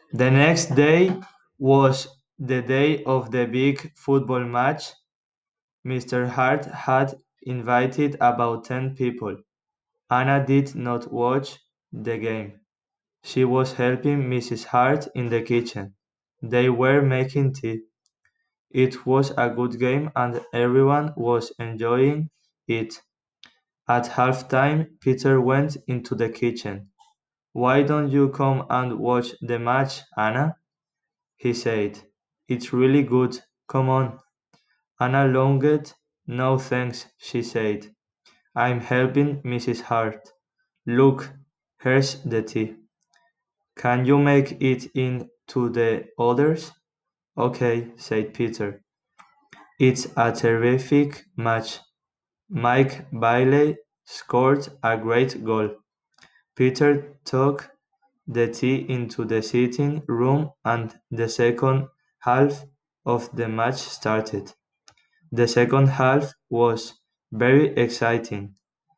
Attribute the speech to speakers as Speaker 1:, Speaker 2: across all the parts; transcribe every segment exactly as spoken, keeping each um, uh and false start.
Speaker 1: The next day was the day of the big football match. Mister Hart had invited about ten people. Anna did not watch the game. She was helping Missus Hart in the kitchen. They were making tea. It was a good game and everyone was enjoying it. At halftime, Peter went into the kitchen. "Why don't you come and watch the match, Anna?" he said. "It's really good. Come on." Anna longed. "No thanks," she said. "I'm helping Missus Hart. Look, here's the tea. Can you make it in to the others?" "Okay," said Peter. "It's a terrific match. Mike Bailey scored a great goal." Peter took the tea into the sitting room and the second half of the match started. The second half was very exciting.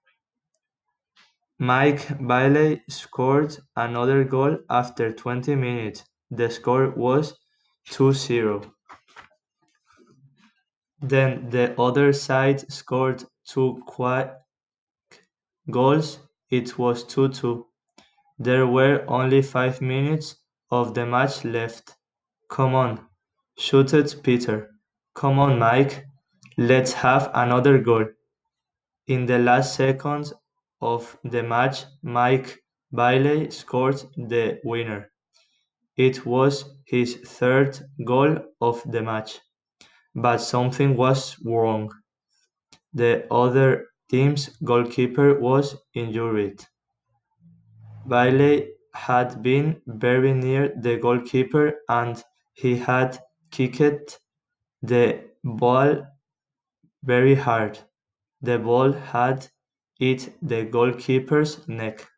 Speaker 1: Mike Bailey scored another goal after twenty minutes. The score was two zero. Then the other side scored two quick goals. It was two two. There were only five minutes of the match left. "Come on," shouted Peter. "Come on, Mike. Let's have another goal." In the last seconds of the match, Mike Bailey scored the winner. It was his third goal of the match. But something was wrong. The other team's goalkeeper was injured. Bailey had been very near the goalkeeper and he had kicked the ball very hard. The ball had hit the goalkeeper's neck.